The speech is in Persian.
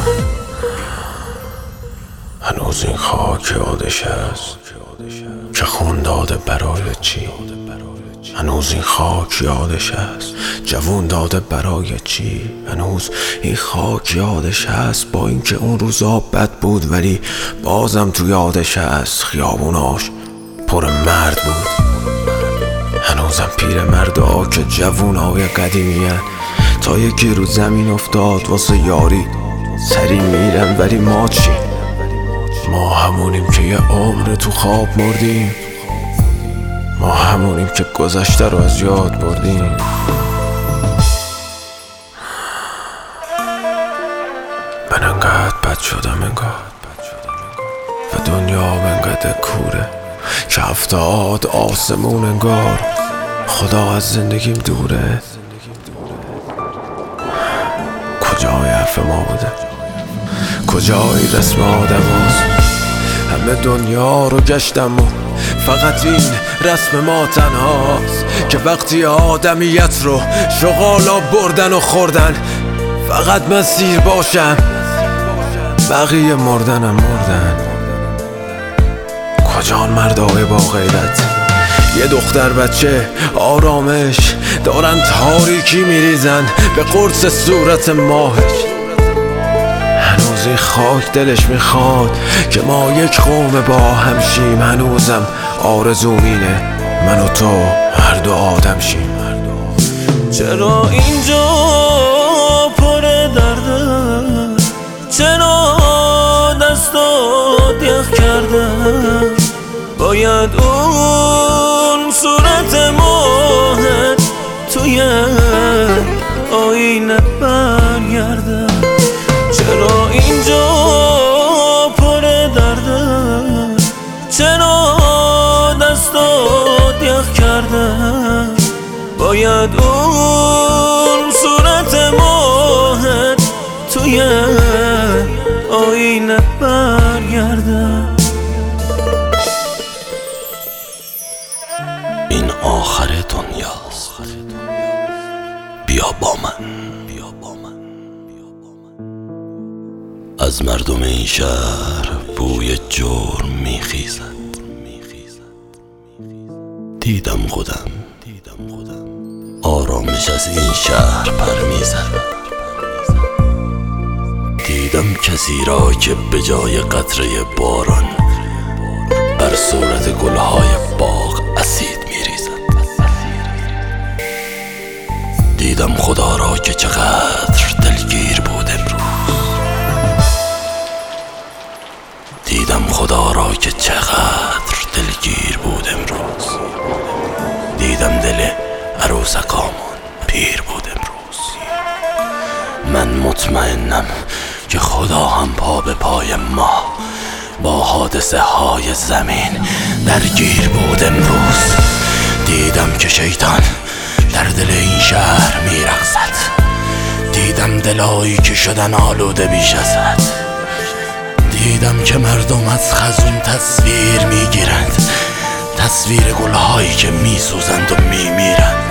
هنوز این خاک یادش هست که خون داده برای چی؟ هنوز این خاک یادش هست جوون داده برای چی؟ هنوز این خاک یادش هست با اینکه اون روزا بد بود ولی بازم تو یادش هست خیابوناش پر مرد بود. هنوزم پیر مردا که جوونای قدیمی‌ان تا یکی رو زمین افتاد واسه یاری سری میرن ولی ما چی؟ ما همونیم که یه عمر تو خواب مردیم، ما همونیم که گذشته رو از یاد بردیم. من انقدر بد شدم انگار و دنیا انقدر کوره که هفتاد آسمون انگار خدا از زندگیم دوره. کجای حرف ما بوده؟ کجای رسم آدم هست؟ همه دنیا رو گشتم و فقط این رسم ما تنهاست که وقتی آدمیت رو شغالا بردن و خوردن فقط من سیر باشم بقیه مردنم مردن. کجان مردای با غیرت؟ یه دختر بچه آرامش دارن تاریکی میریزن به قرص صورت ماهش. هنوز این خاک دلش میخواد که ما یک قوم با هم شیم. هنوزم آرزوم اینه من و تو هر دو آدم شیم. چرا اینجا پر درده؟ چرا دستات یخ کرده؟ باید اون صورت ماهت توی آینه برگرده. چرا اینجا پر درده؟ چرا دستات یخ کرده؟ باید اون صورت ماهت توی آینه برگرده. این آخر دنیاست، بیا با من. از مردم این شهر بوی جرم میخیزد. دیدم خودم آرامش از این شهر پر میزد. دیدم کسی را که به جای قطره باران بر صورت گلهای باغ اسید میریزد. دیدم خدا را که چقدر دلگیر بود امروز. دیدم خدا را که چقدر دلگیر بود امروز. دیدم دل عروسکامون پیر بود امروز. من مطمئنم که خدا هم پا به پای ما با حادثه های زمین درگیر بود امروز. دیدم که شیطان در دل این شهر میرقصد. دیدم دلایی که شدن آلوده بیش از حد. دیدم که مردم از خزون تصویر میگیرند، تصویر گلهایی که میسوزند و میمیرند.